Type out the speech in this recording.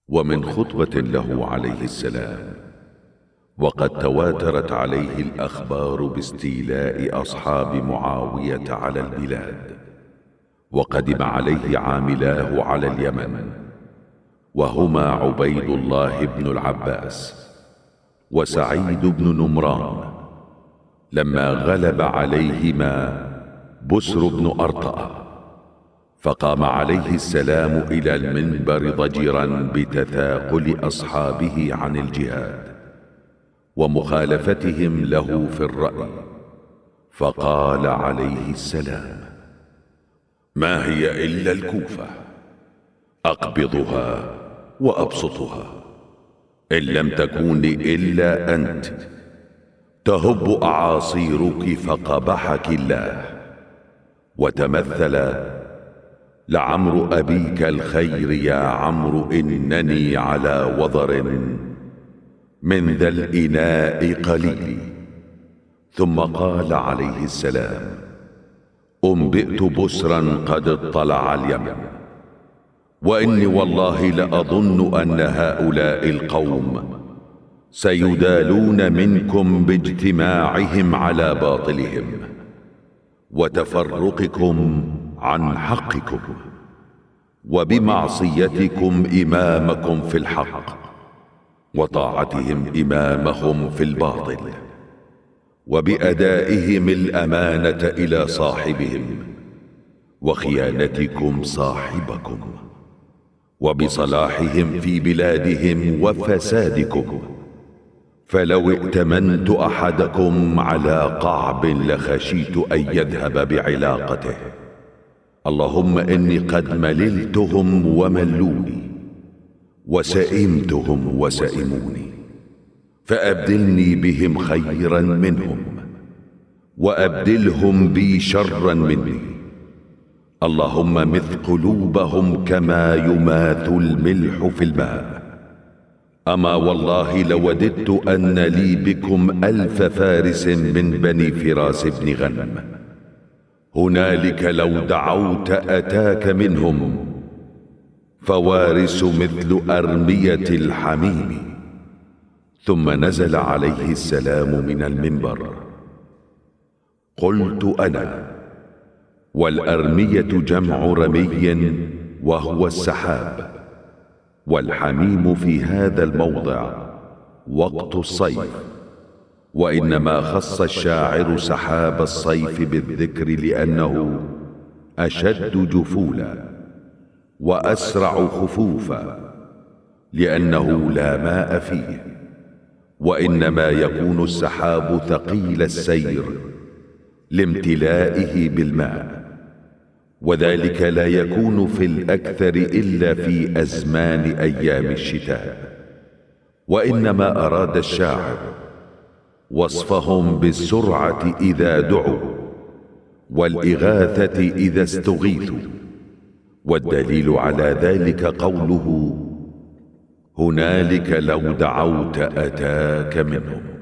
ومن خطبة له عليه السلام: وقد تواترت عليه الأخبار باستيلاء أصحاب معاوية على البلاد، وقدم عليه عاملاه على اليمن، وهما عبيد الله بن العباس وسعيد بن نمران، لما غلب عليهما بسر بن أرطأ، فقام عليه السلام إلى المنبر ضجرا بتثاقل أصحابه عن الجهاد ومخالفتهم له في الرأي، فقال عليه السلام: ما هي إلا الكوفة، أقبضها وأبسطها، إن لم تكون إلا أنت، تهب أعاصيرك فقبحك الله. وتمثل: لعمر أبيك الخير يا عمرو، إنني على وضر من ذا الإناء قليل. ثم قال عليه السلام: أنبئت بسرا قد اطلع اليمن، وإني والله لأظن أن هؤلاء القوم سيدالون منكم باجتماعهم على باطلهم وتفرقكم عن حقكم وبمعصيتكم إمامكم في الحق وطاعتهم إمامهم في الباطل وبأدائهم الأمانة إلى صاحبهم وخيانتكم صاحبكم وبصلاحهم في بلادهم وفسادكم. فلو ائتمنت أحدكم على قعب لخشيت أن يذهب بعلاقته. اللهم إني قد مللتهم وملوني وسئمتهم وسئموني، فأبدلني بهم خيرا منهم وأبدلهم بي شرا مني. اللهم مث قلوبهم كما يماث الملح في الماء. أما والله لوددت أن لي بكم 1000 فارس من بني فراس بن غنم، هنالك لو دعوت أتاك منهم، فوارس مثل أرمية الحميم. ثم نزل عليه السلام من المنبر. قلت أنا: والأرمية جمع رمي وهو السحاب، والحميم في هذا الموضع وقت الصيف، وإنما خص الشاعر سحاب الصيف بالذكر لأنه أشد جفولا وأسرع خفوفا، لأنه لا ماء فيه، وإنما يكون السحاب ثقيل السير لامتلائه بالماء، وذلك لا يكون في الأكثر إلا في أزمان أيام الشتاء. وإنما أراد الشاعر وصفهم بالسرعة إذا دعوا والإغاثة إذا استغيثوا، والدليل على ذلك قوله: هنالك لو دعوت أتاك منهم.